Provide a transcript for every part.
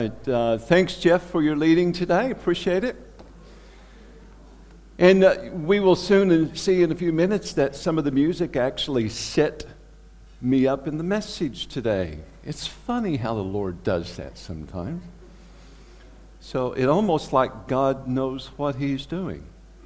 Thanks, Jeff, for your leading today. Appreciate it. And we will soon see in a few minutes that some of the music actually set me up in the message today. It's funny how the Lord does that sometimes. So it's almost like God knows what He's doing.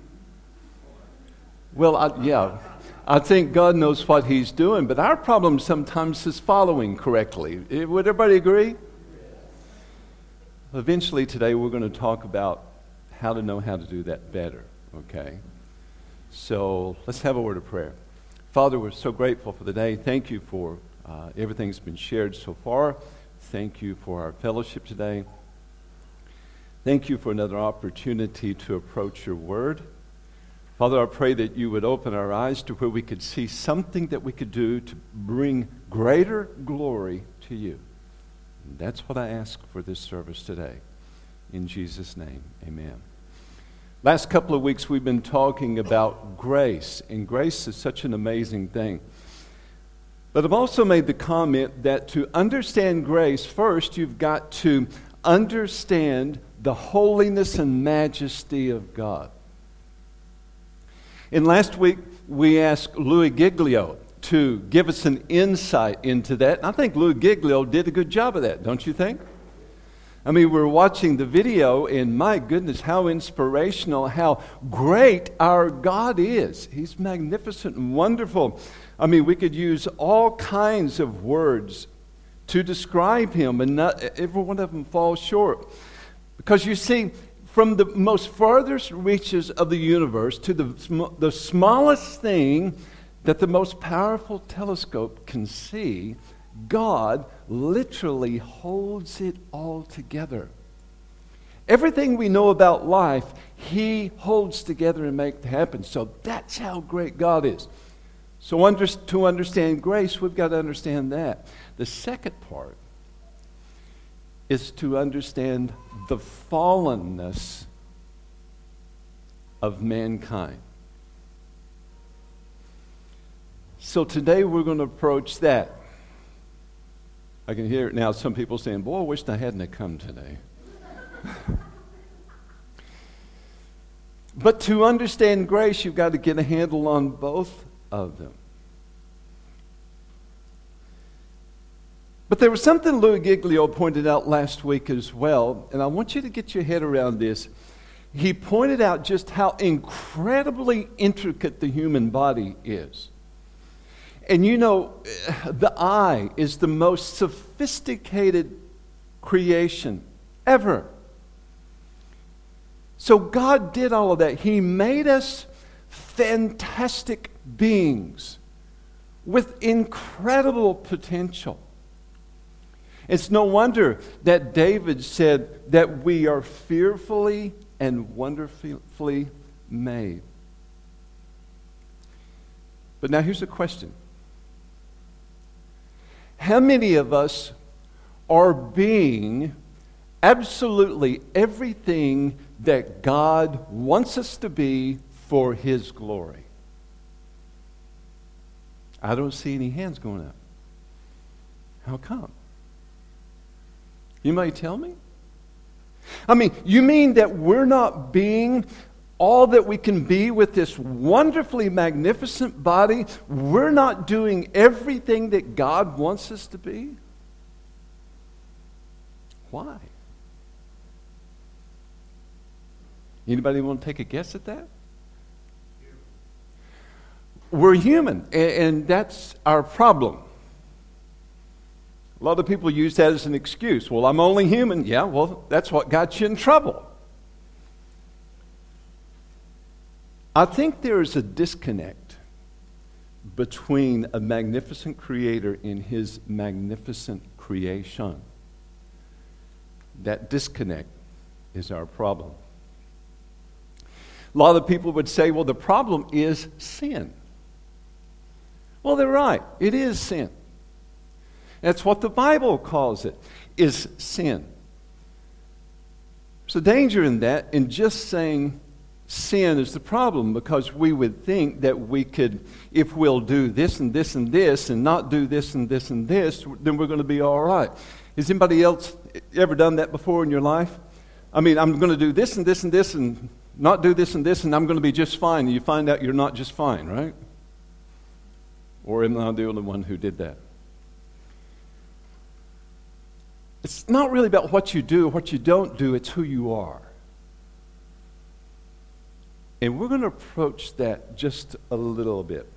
Well, I think God knows what He's doing, but our problem sometimes is following correctly. Would everybody agree? Eventually today we're going to talk about how to know how to do that better, okay? So let's have a word of prayer. Father, we're so grateful for the day. Thank you for everything that's been shared so far. Thank you for our fellowship today. Thank you for another opportunity to approach your word. Father, I pray that you would open our eyes to where we could see something that we could do to bring greater glory to you. And that's what I ask for this service today. In Jesus' name, amen. Last couple of weeks we've been talking about grace, and grace is such an amazing thing. But I've also made the comment that to understand grace, first you've got to understand the holiness and majesty of God. And last week we asked Louis Giglio to give us an insight into that. And I think Louis Giglio did a good job of that, don't you think? I mean, we're watching the video, and my goodness, how inspirational, how great our God is. He's magnificent and wonderful. I mean, we could use all kinds of words to describe Him, and not every one of them falls short. Because you see, from the most farthest reaches of the universe to the smallest thing that the most powerful telescope can see, God literally holds it all together. Everything we know about life, He holds together and makes it happen. So that's how great God is. So to understand grace, we've got to understand that. The second part is to understand the fallenness of mankind. So today we're going to approach that. I can hear it now, some people saying, boy, I wished I hadn't come today. But to understand grace, you've got to get a handle on both of them. But there was something Louis Giglio pointed out last week as well, and I want you to get your head around this. He pointed out just how incredibly intricate the human body is. And you know, the eye is the most sophisticated creation ever. So God did all of that. He made us fantastic beings with incredible potential. It's no wonder that David said that we are fearfully and wonderfully made. But now here's a question. How many of us are being absolutely everything that God wants us to be for His glory? I don't see any hands going up. How come? You might tell me? I mean, you mean that we're not being all that we can be with this wonderfully magnificent body? We're not doing everything that God wants us to be? Why? Anybody want to take a guess at that? We're human, and that's our problem. A lot of people use that as an excuse. Well, I'm only human. Yeah, well, that's what got you in trouble. I think there is a disconnect between a magnificent creator and His magnificent creation. That disconnect is our problem. A lot of people would say, well, the problem is sin. Well, they're right. It is sin. That's what the Bible calls it, is sin. There's a danger in that, in just saying sin is the problem, because we would think that we could, if we'll do this and this and this and not do this and this and this, then we're going to be all right. Has anybody else You ever done that before in your life? I mean, I'm going to do this and this and this and not do this and this, and I'm going to be just fine. And you find out you're not just fine, right? Or am I the only one who did that? It's not really about what you do or what you don't do. It's who you are. And we're going to approach that just a little bit.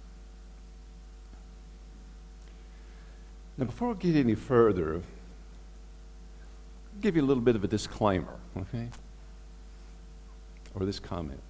Now, before we get any further, I'll give you a little bit of a disclaimer, okay? Or this comment.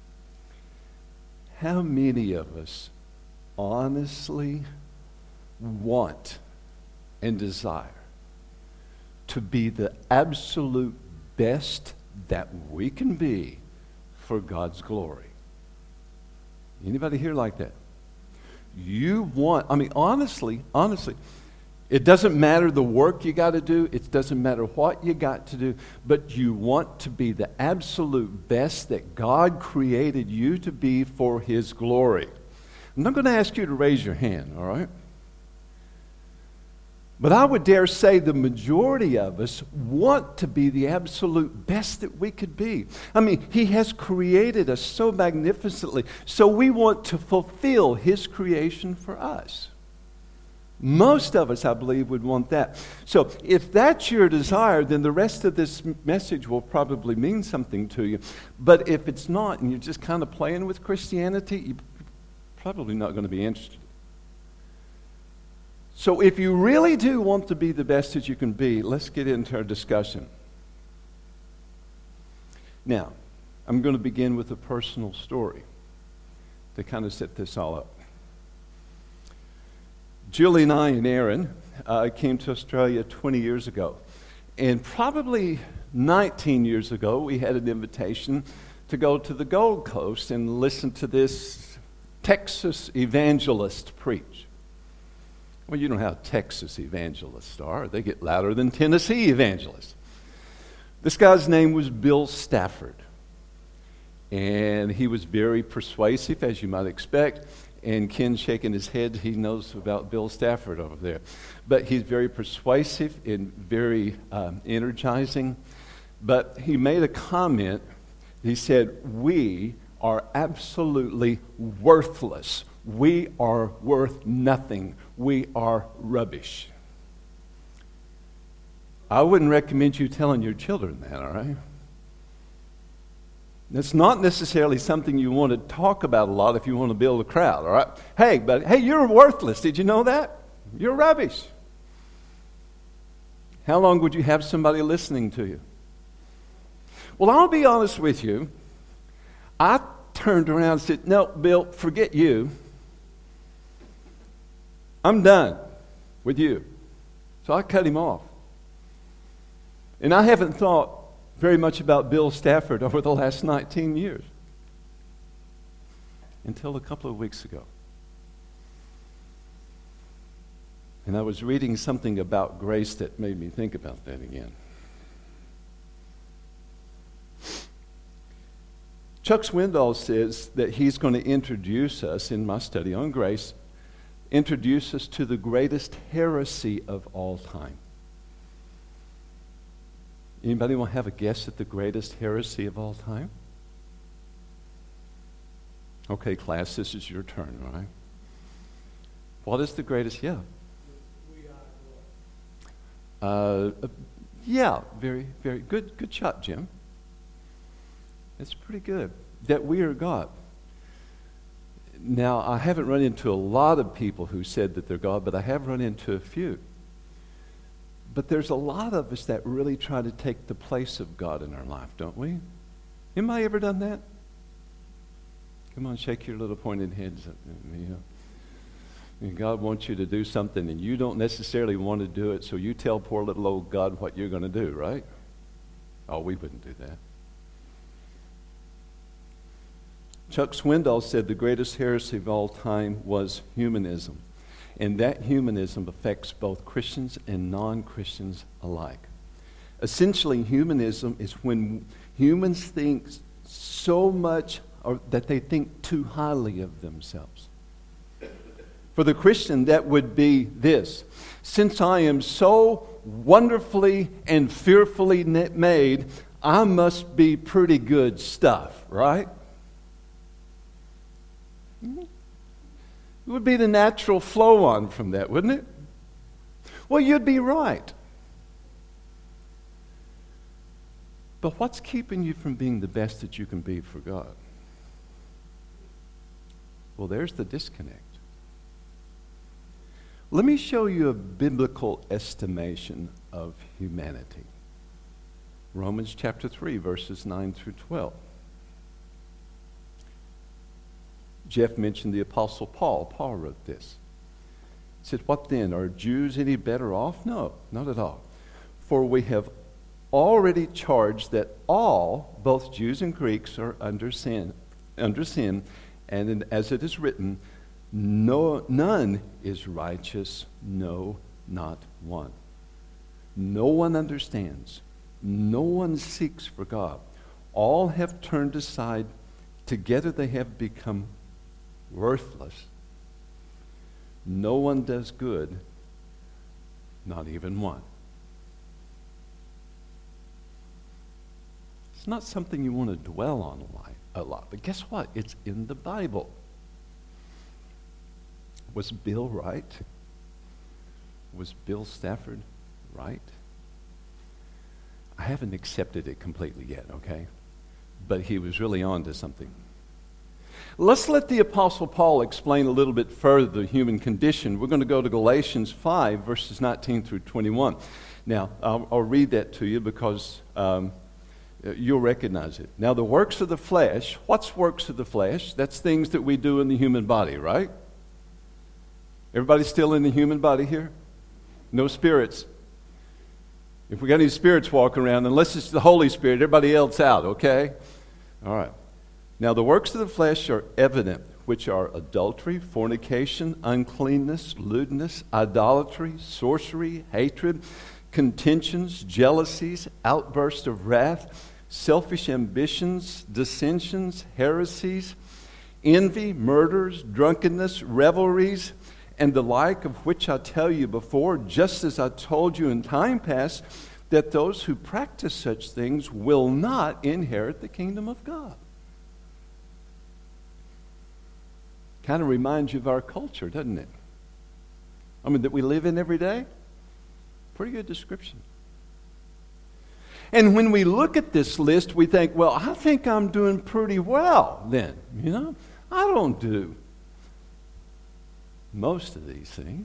How many of us honestly want and desire to be the absolute best that we can be for God's glory? Anybody here like that? You want, I mean, honestly, it doesn't matter the work you got to do. It doesn't matter what you got to do. But you want to be the absolute best that God created you to be for His glory. I'm not going to ask you to raise your hand, all right? But I would dare say the majority of us want to be the absolute best that we could be. I mean, He has created us so magnificently, so we want to fulfill His creation for us. Most of us, I believe, would want that. So if that's your desire, then the rest of this message will probably mean something to you. But if it's not, and you're just kind of playing with Christianity, you're probably not going to be interested. So if you really do want to be the best that you can be, let's get into our discussion. Now, I'm going to begin with a personal story to kind of set this all up. Julie and I and Aaron came to Australia 20 years ago. And probably 19 years ago, we had an invitation to go to the Gold Coast and listen to this Texas evangelist preach. Well, you know how Texas evangelists are. They get louder than Tennessee evangelists. This guy's name was Bill Stafford. And he was very persuasive, as you might expect. And Ken's shaking his head. He knows about Bill Stafford over there. But he's very persuasive and very energizing. But he made a comment. He said, "We are absolutely worthless. We are worth nothing. We are rubbish." I wouldn't recommend you telling your children that, all right? That's not necessarily something you want to talk about a lot if you want to build a crowd, all right? Hey, you're worthless. Did you know that? You're rubbish. How long would you have somebody listening to you? Well, I'll be honest with you. I turned around and said, "No, Bill, forget you. I'm done with you." So I cut him off. And I haven't thought very much about Bill Stafford over the last 19 years. Until a couple of weeks ago. And I was reading something about grace that made me think about that again. Chuck Swindoll says that he's going to introduce us, in my study on grace, introduce us to the greatest heresy of all time. Anybody want to have a guess at the greatest heresy of all time? Okay, class, this is your turn, all right? What is the greatest? Yeah. Yeah, very, very good. Good shot, Jim. That's pretty good. That we are God. Now, I haven't run into a lot of people who said that they're God, but I have run into a few. But there's a lot of us that really try to take the place of God in our life, don't we? Anybody ever done that? Come on, shake your little pointed heads at me. And God wants you to do something, and you don't necessarily want to do it, so you tell poor little old God what you're going to do, right? Oh, we wouldn't do that. Chuck Swindoll said the greatest heresy of all time was humanism. And that humanism affects both Christians and non-Christians alike. Essentially, humanism is when humans think so much or that they think too highly of themselves. For the Christian, that would be this: since I am so wonderfully and fearfully made, I must be pretty good stuff, right? It would be the natural flow on from that, wouldn't it? Well, you'd be right. But what's keeping you from being the best that you can be for God? Well, there's the disconnect. Let me show you a biblical estimation of humanity. Romans chapter 3, verses 9 through 12. Jeff mentioned the Apostle Paul. Paul wrote this. He said, what then? Are Jews any better off? No, not at all. For we have already charged that all, both Jews and Greeks, are under sin, and as it is written, none is righteous, no, not one. No one understands. No one seeks for God. All have turned aside. Together they have become worthless. No one does good, not even one. It's not something you want to dwell on a lot, but guess what? It's in the Bible. Was Bill right? Was Bill Stafford right? I haven't accepted it completely yet, okay? But he was really on to something. Let's let the Apostle Paul explain a little bit further the human condition. We're going to go to Galatians 5, verses 19 through 21. Now, I'll read that to you because you'll recognize it. Now, the works of the flesh, what's works of the flesh? That's things that we do in the human body, right? Everybody still in the human body here? No spirits. If we got any spirits walking around, unless it's the Holy Spirit, everybody else out, okay? All right. Now, the works of the flesh are evident, which are adultery, fornication, uncleanness, lewdness, idolatry, sorcery, hatred, contentions, jealousies, outbursts of wrath, selfish ambitions, dissensions, heresies, envy, murders, drunkenness, revelries, and the like, of which I tell you before, just as I told you in time past, that those who practice such things will not inherit the kingdom of God. Kind of reminds you of our culture, doesn't it? I mean, that we live in every day. Pretty good description. And when we look at this list, we think, well, I think I'm doing pretty well then. You know, I don't do most of these things.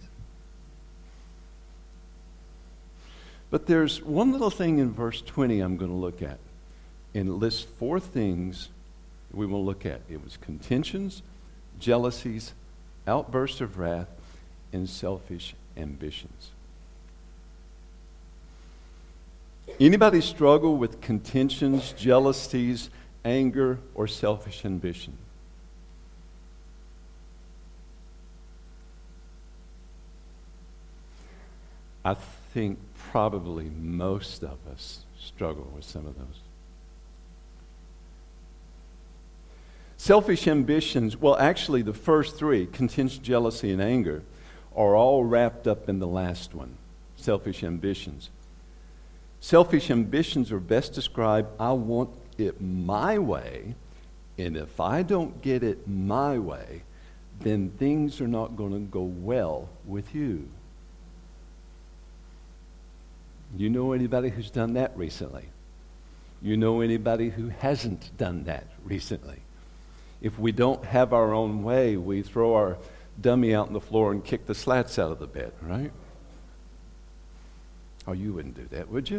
But there's one little thing in verse 20 I'm going to look at. And it lists 4 things we will look at. It was contentions, jealousies, outbursts of wrath, and selfish ambitions. Anybody struggle with contentions, jealousies, anger, or selfish ambition? I think probably most of us struggle with some of those. Selfish ambitions, well, actually the first 3, contention, jealousy, and anger, are all wrapped up in the last one, selfish ambitions. Selfish ambitions are best described, I want it my way, and if I don't get it my way, then things are not going to go well with you. You know anybody who's done that recently? You know anybody who hasn't done that recently? If we don't have our own way, we throw our dummy out on the floor and kick the slats out of the bed, right? Oh, you wouldn't do that, would you?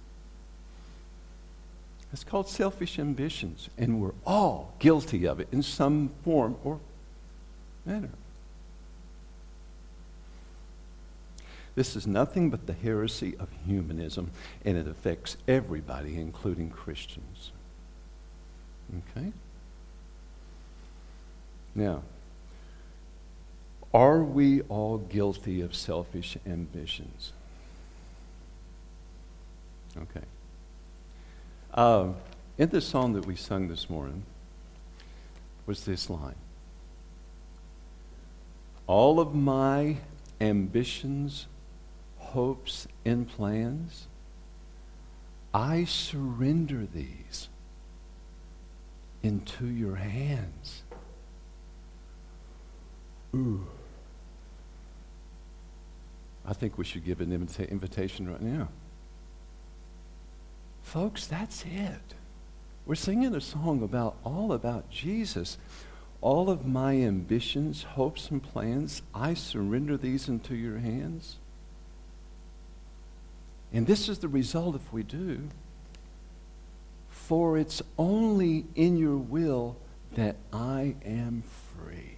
It's called selfish ambitions, and we're all guilty of it in some form or manner. This is nothing but the heresy of humanism, and it affects everybody, including Christians. Okay? Now, are we all guilty of selfish ambitions? Okay. In the song that we sung this morning was this line. All of my ambitions, hopes, and plans, I surrender these into your hands. Ooh. I think we should give an invitation right now. Folks, that's it. We're singing a song all about Jesus. All of my ambitions, hopes, and plans, I surrender these into your hands. And this is the result if we do. For it's only in your will that I am free.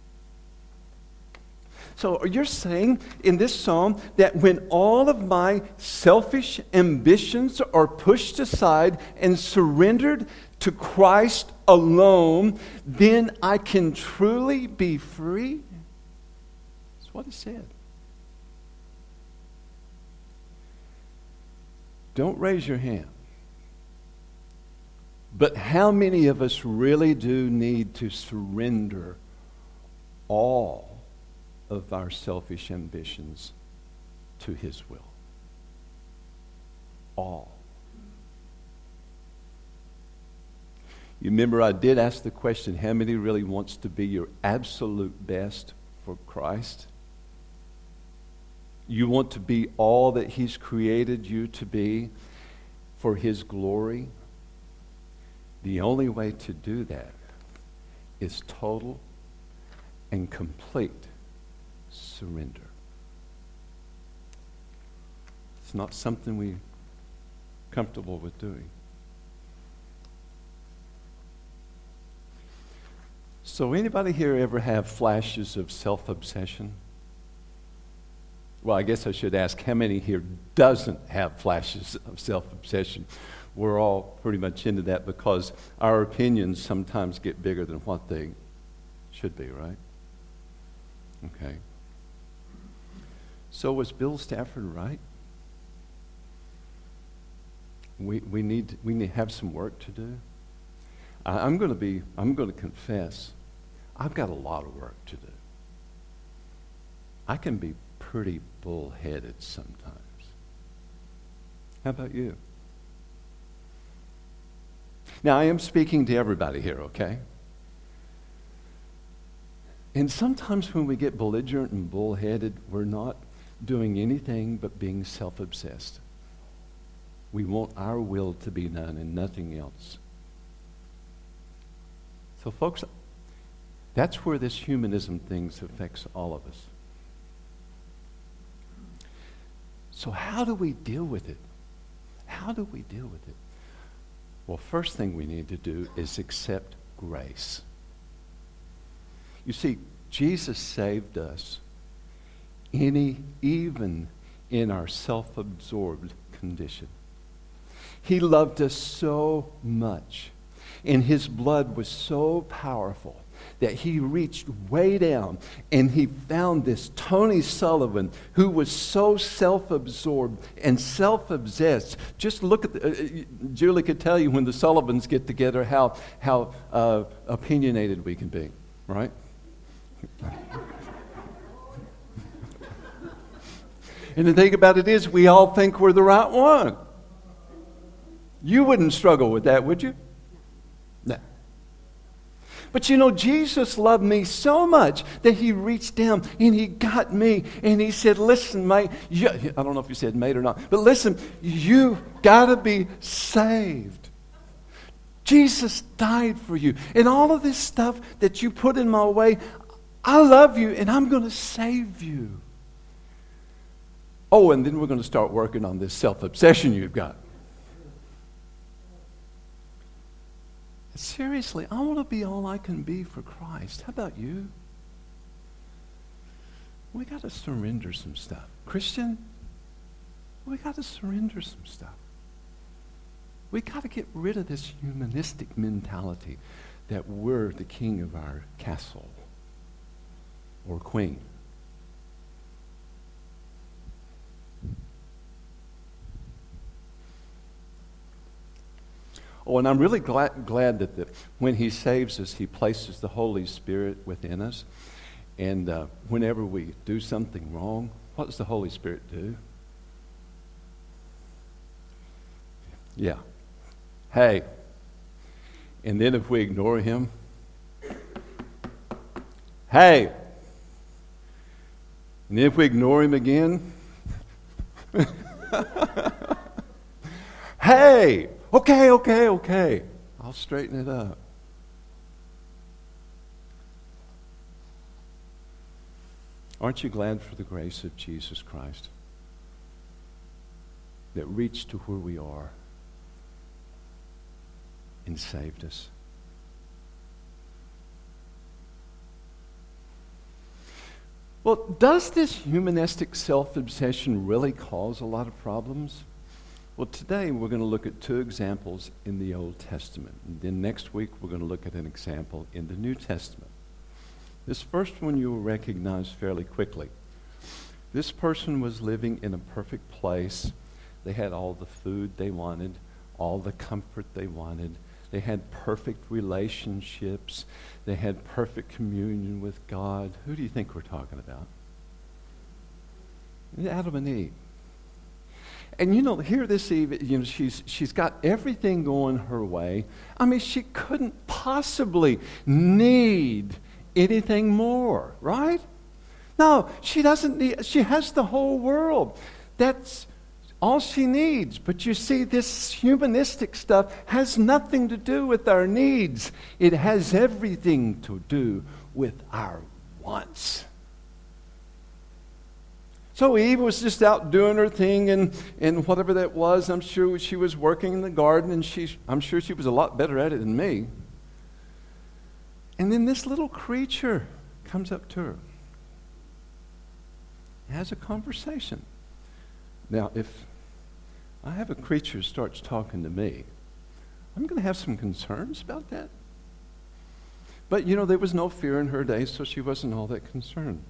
So you're saying in this psalm that when all of my selfish ambitions are pushed aside and surrendered to Christ alone, then I can truly be free? That's what he said. Don't raise your hand. But how many of us really do need to surrender all of our selfish ambitions to his will? All. You remember I did ask the question, how many really wants to be your absolute best for Christ? You want to be all that he's created you to be for his glory? The only way to do that is total and complete surrender. It's not something we're comfortable with doing. So anybody here ever have flashes of self-obsession? Well, I guess I should ask, how many here doesn't have flashes of self-obsession? We're all pretty much into that because our opinions sometimes get bigger than what they should be, right? Okay. So was Bill Stafford right? We need to have some work to do. I'm going to confess, I've got a lot of work to do. I can be pretty bullheaded sometimes. How about you? Now, I am speaking to everybody here, okay? And sometimes when we get belligerent and bullheaded, we're not doing anything but being self-obsessed. We want our will to be done and nothing else. So, folks, that's where this humanism thing affects all of us. So how do we deal with it? How do we deal with it? Well, first thing we need to do is accept grace. You see, Jesus saved us even in our self-absorbed condition. He loved us so much, and his blood was so powerful that he reached way down and he found this Tony Sullivan who was so self-absorbed and self-obsessed. Just look at Julie could tell you when the Sullivans get together how opinionated we can be, right? And the thing about it is we all think we're the right one. You wouldn't struggle with that, would you? No. But you know, Jesus loved me so much that he reached down and he got me and he said, listen, mate, I don't know if you said mate or not, but listen, you got to be saved. Jesus died for you. And all of this stuff that you put in my way, I love you and I'm going to save you. Oh, and then we're going to start working on this self-obsession you've got. Seriously, I want to be all I can be for Christ. How about you? We got to surrender some stuff. Christian, we got to surrender some stuff. We got to get rid of this humanistic mentality that we're the king of our castle or queen. Oh, and I'm really glad that when he saves us, he places the Holy Spirit within us. And whenever we do something wrong, what does the Holy Spirit do? Yeah. Hey. And then if we ignore him, hey. And then if we ignore him again, hey. Okay. I'll straighten it up. Aren't you glad for the grace of Jesus Christ that reached to where we are and saved us? Well, does this humanistic self-obsession really cause a lot of problems? Well, today we're going to look at two examples in the Old Testament. And then next week we're going to look at an example in the New Testament. This first one you will recognize fairly quickly. This person was living in a perfect place. They had all the food they wanted, all the comfort they wanted. They had perfect relationships. They had perfect communion with God. Who do you think we're talking about? Adam and Eve. And here this Eve, she's got everything going her way. I mean, she couldn't possibly need anything more, right? No, she doesn't need, she has the whole world. That's all she needs. But you see, this humanistic stuff has nothing to do with our needs. It has everything to do with our wants. So Eve was just out doing her thing, and whatever that was, I'm sure she was working in the garden, and I'm sure she was a lot better at it than me. And then this little creature comes up to her, has a conversation. Now, if I have a creature who starts talking to me, I'm going to have some concerns about that. But, there was no fear in her day, so she wasn't all that concerned.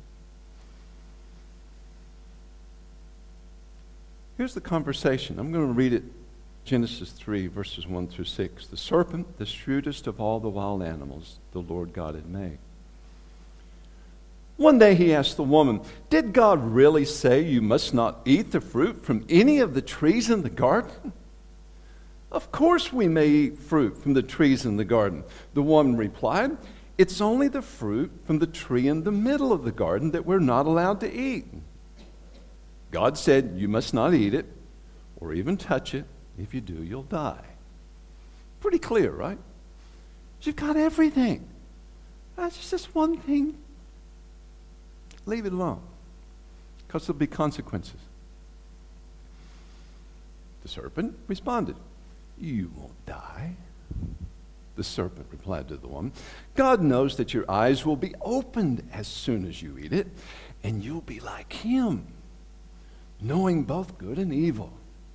Here's the conversation. I'm going to read it, Genesis 3, verses 1 through 6. The serpent, the shrewdest of all the wild animals the Lord God had made. One day he asked the woman, "Did God really say you must not eat the fruit from any of the trees in the garden?" "Of course we may eat fruit from the trees in the garden." The woman replied, "It's only the fruit from the tree in the middle of the garden that we're not allowed to eat. God said you must not eat it or even touch it. If you do, you'll die." Pretty clear, right? You've got everything. That's just one thing. Leave it alone, because there'll be consequences. The serpent responded, "You won't die." The serpent replied to the woman, "God knows that your eyes will be opened as soon as you eat it, and you'll be like him, knowing both good and evil."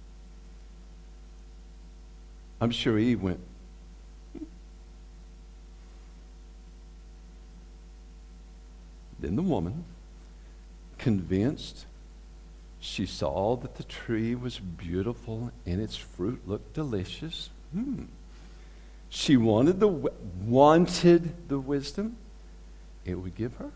I'm sure Eve went, Then the woman, convinced, she saw that the tree was beautiful and its fruit looked delicious. She wanted the wisdom it would give her.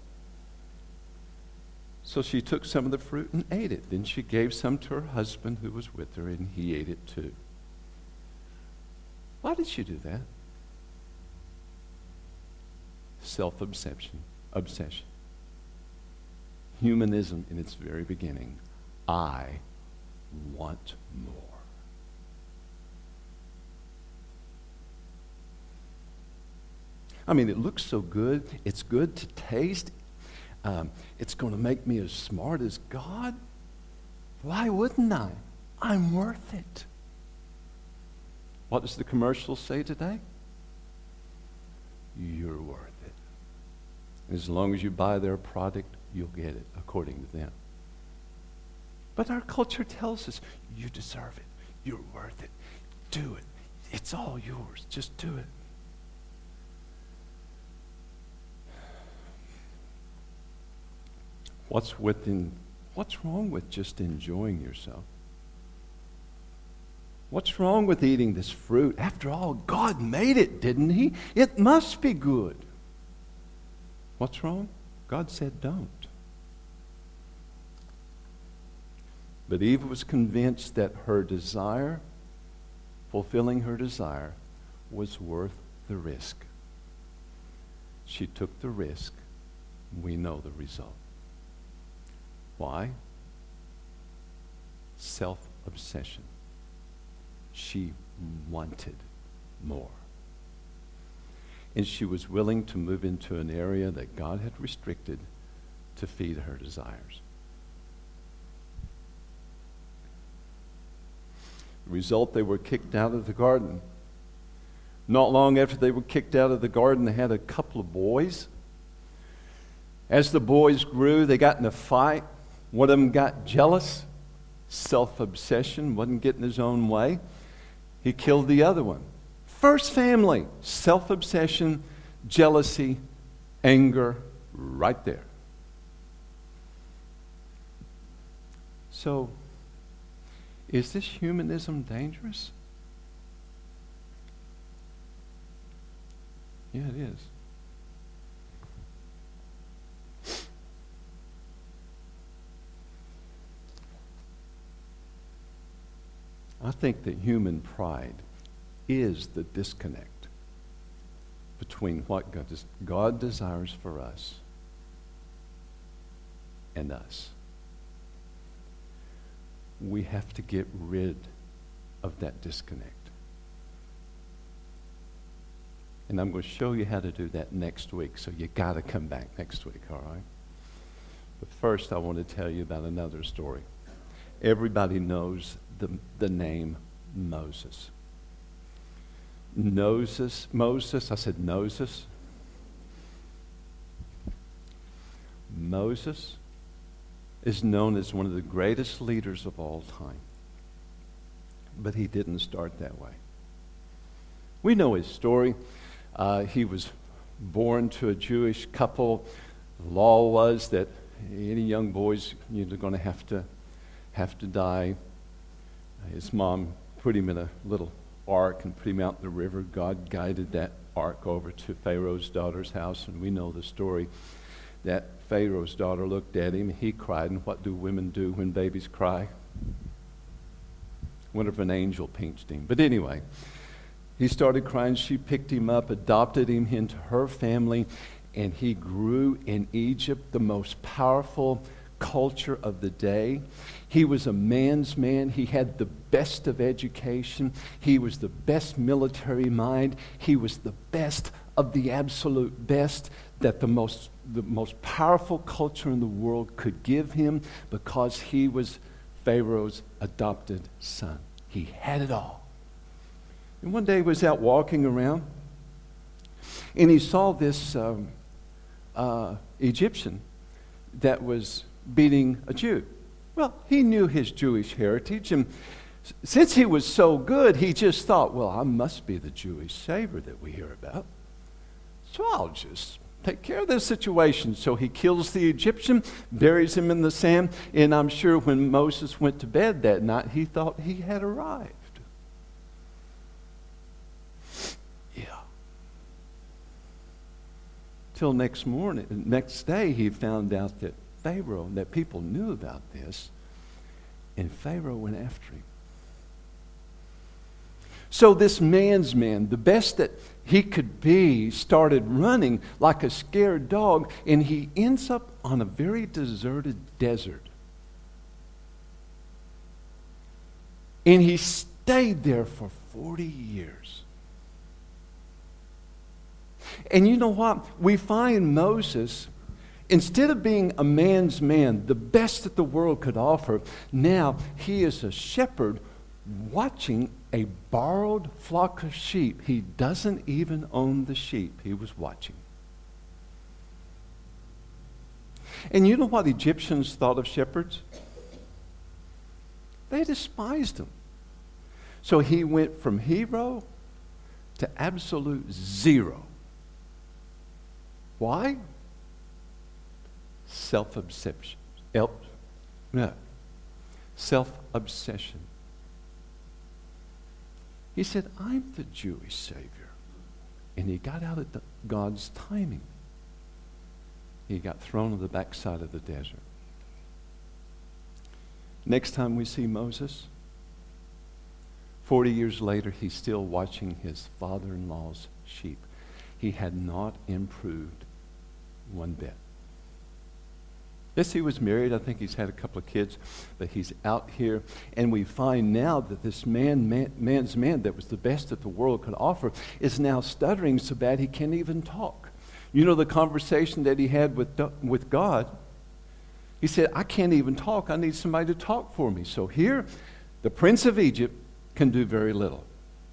So she took some of the fruit and ate it. Then she gave some to her husband who was with her, and he ate it too. Why did she do that? Self-obsession. Humanism in its very beginning. I want more. I mean, it looks so good. It's good to taste. It's going to make me as smart as God. Why wouldn't I? I'm worth it. What does the commercial say today? You're worth it. As long as you buy their product, you'll get it according to them. But our culture tells us, you deserve it. You're worth it. Do it. It's all yours. Just do it. What's wrong with just enjoying yourself? What's wrong with eating this fruit? After all, God made it, didn't he? It must be good. What's wrong? God said don't. But Eve was convinced that her desire fulfilling her desire was worth the risk. She took the risk. We know the result. Why? Self-obsession. She wanted more. And she was willing to move into an area that God had restricted to feed her desires. The result, they were kicked out of the garden. Not long after they were kicked out of the garden, they had a couple of boys. As the boys grew, they got in a fight. One of them got jealous, self-obsession, wasn't getting his own way. He killed the other one. First family, self-obsession, jealousy, anger, right there. So, is this humanism dangerous? Yeah, it is. I think that human pride is the disconnect between what God desires for us and us. We have to get rid of that disconnect. And I'm going to show you how to do that next week, so you got to come back next week, all right? But first, I want to tell you about another story. Everybody knows the name Moses. Moses, I said Moses. Moses is known as one of the greatest leaders of all time. But he didn't start that way. We know his story. He was born to a Jewish couple. The law was that any young boys, you're going to have to die. His mom put him in a little ark and put him out in the river. God guided that ark over to Pharaoh's daughter's house, and we know the story that Pharaoh's daughter looked at him, he cried, and what do women do when babies cry? Wonder if an angel pinched him. But anyway, he started crying. She picked him up, adopted him into her family, and he grew in Egypt, the most powerful culture of the day. He was a man's man. He had the best of education. He was the best military mind. He was the best of the absolute best that the most powerful culture in the world could give him, because he was Pharaoh's adopted son. He had it all. And one day he was out walking around, and he saw this Egyptian that was beating a Jew. Well, he knew his Jewish heritage, and since he was so good, he just thought, well, I must be the Jewish Savior that we hear about. So I'll just take care of this situation. So he kills the Egyptian, buries him in the sand, and I'm sure when Moses went to bed that night, he thought he had arrived. Yeah. Till next day, he found out that that people knew about this, and Pharaoh went after him. So this man's man, the best that he could be, started running like a scared dog, and he ends up on a very deserted desert. And he stayed there for 40 years. And you know what? We find Moses, instead of being a man's man, the best that the world could offer, now he is a shepherd watching a borrowed flock of sheep. He doesn't even own the sheep. He was watching. And you know what Egyptians thought of shepherds? They despised them. So he went from hero to absolute zero. Why? Self-obsession. Self-obsession. He said, I'm the Jewish Savior. And he got out at God's timing. He got thrown on the backside of the desert. Next time we see Moses, 40 years later, he's still watching his father-in-law's sheep. He had not improved one bit. Yes, he was married. I think he's had a couple of kids, but he's out here. And we find now that this man's man that was the best that the world could offer is now stuttering so bad he can't even talk. You know the conversation that he had with God? He said, I can't even talk. I need somebody to talk for me. So here, the prince of Egypt can do very little.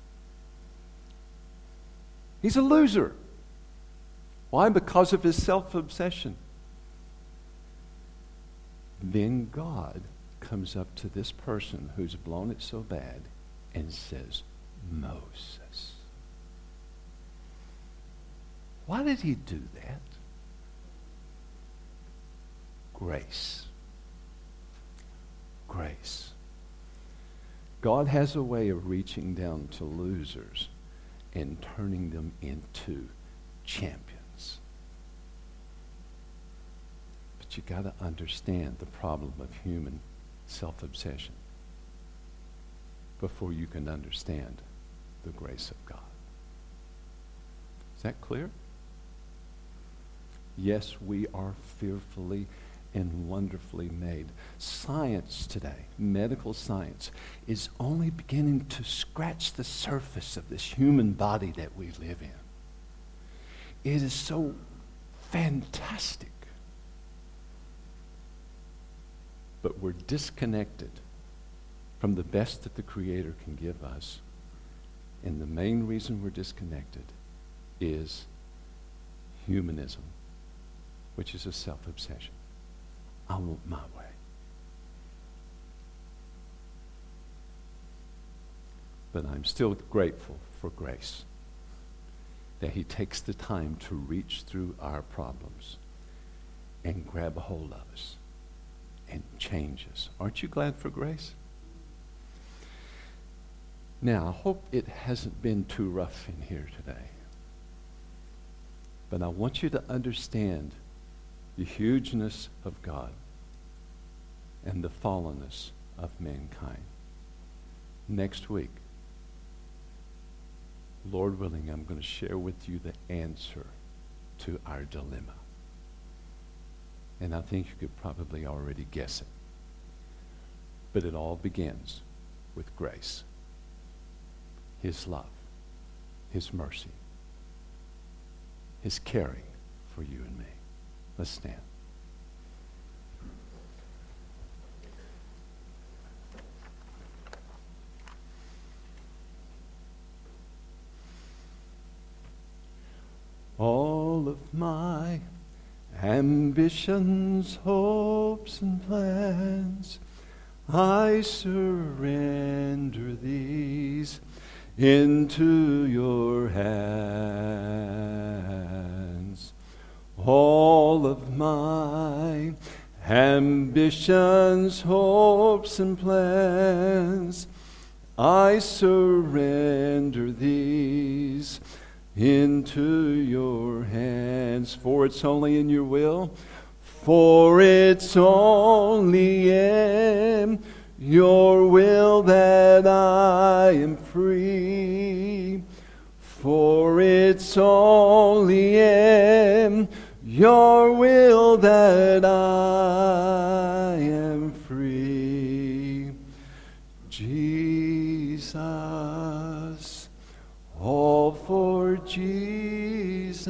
He's a loser. Why? Because of his self-obsession. Then God comes up to this person who's blown it so bad and says, Moses. Why did he do that? Grace. Grace. God has a way of reaching down to losers and turning them into champions. But you got to understand the problem of human self-obsession before you can understand the grace of God. Is that clear? Yes, we are fearfully and wonderfully made. Science today, medical science, is only beginning to scratch the surface of this human body that we live in. It is so fantastic. But we're disconnected from the best that the Creator can give us. And the main reason we're disconnected is humanism, which is a self-obsession. I want my way. But I'm still grateful for grace, that he takes the time to reach through our problems and grab a hold of us and change us. Aren't you glad for grace? Now, I hope it hasn't been too rough in here today. But I want you to understand the hugeness of God and the fallenness of mankind. Next week, Lord willing, I'm going to share with you the answer to our dilemma. And I think you could probably already guess it. But it all begins with grace. His love, his mercy, his caring for you and me. Let's stand. All of my ambitions, hopes, and plans, I surrender these into your hands. All of my ambitions, hopes, and plans, I surrender these into your hands. For it's only in your will, for it's only in your will that I am free. For it's only in your will that I am free. Jesus, all for Jesus,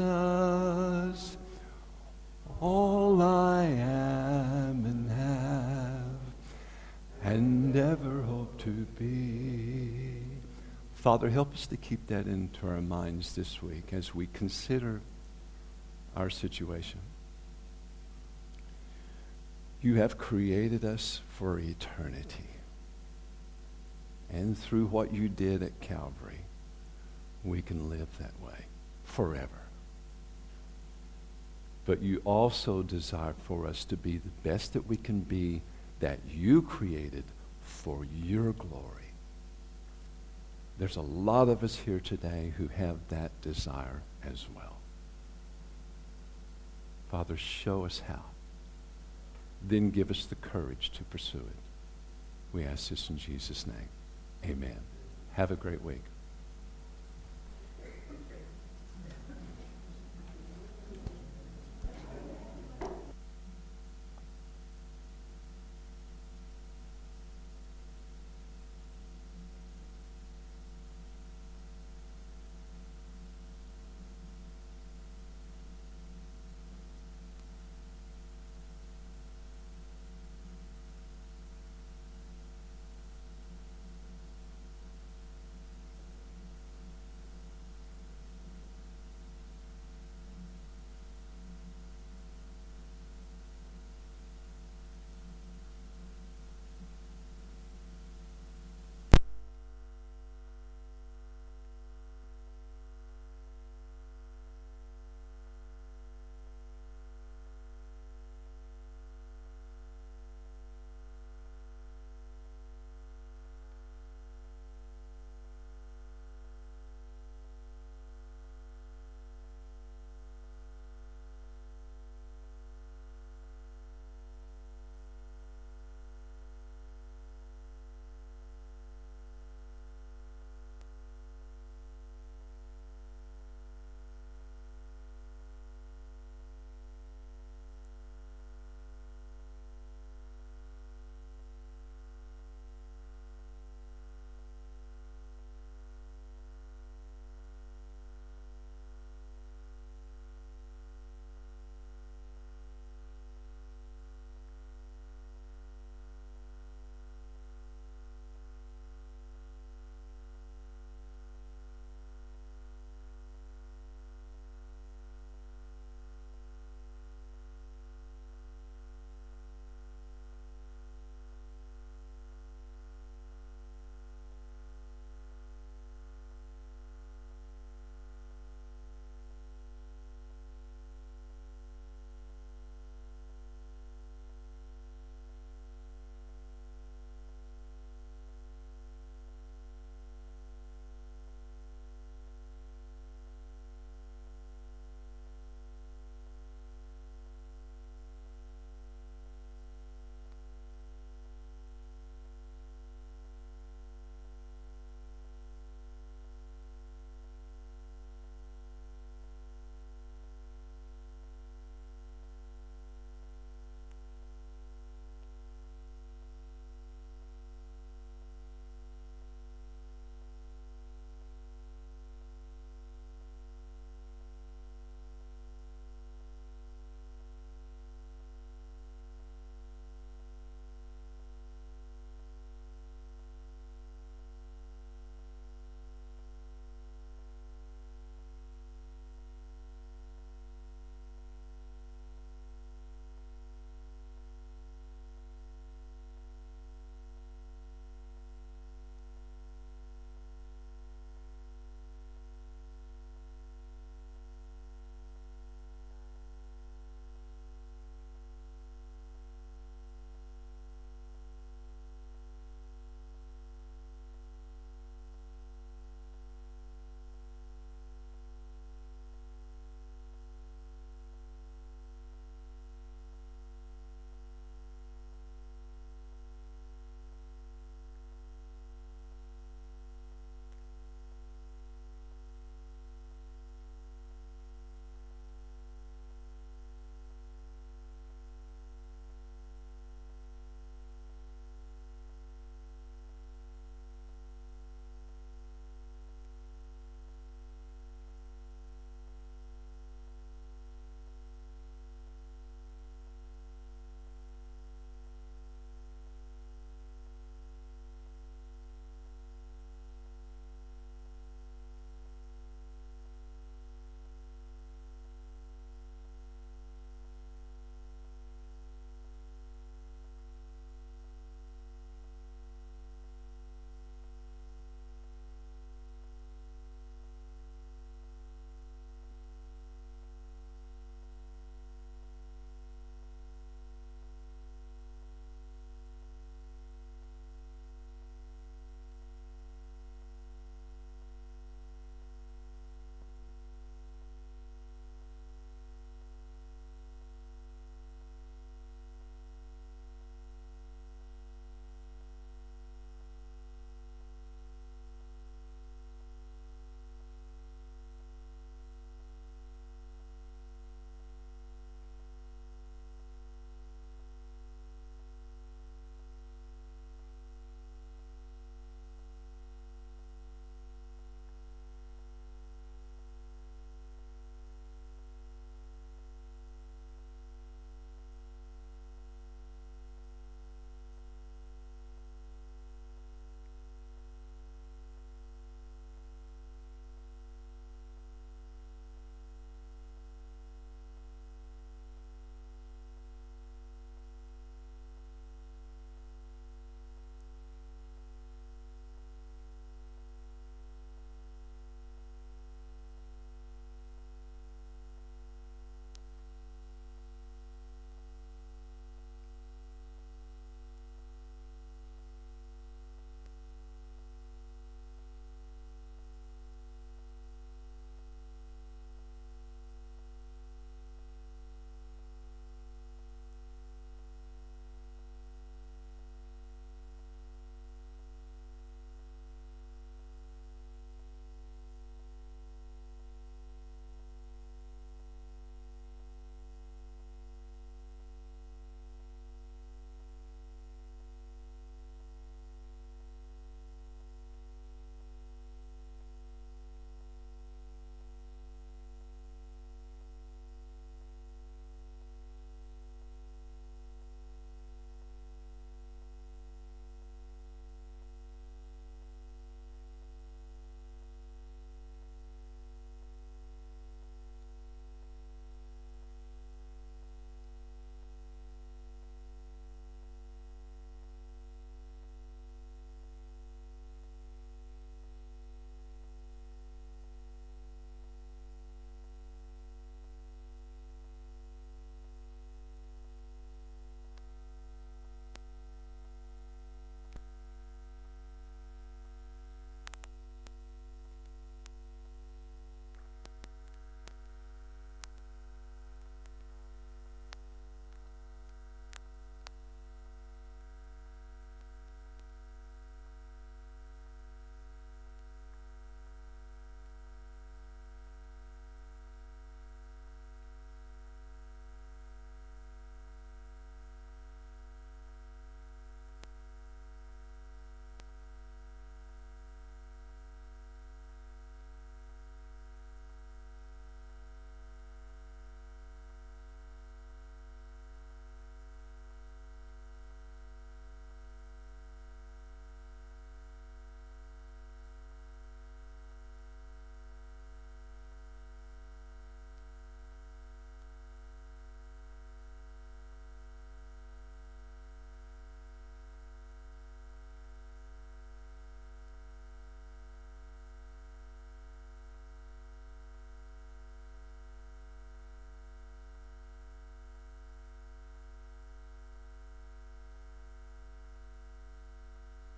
all I am and have, and ever hope to be. Father, help us to keep that into our minds this week as we consider our situation. You have created us for eternity. And through what you did at Calvary, we can live that way forever. But you also desire for us to be the best that we can be, that you created for your glory. There's a lot of us here today who have that desire as well. Father, show us how. Then give us the courage to pursue it. We ask this in Jesus' name. Amen. Have a great week.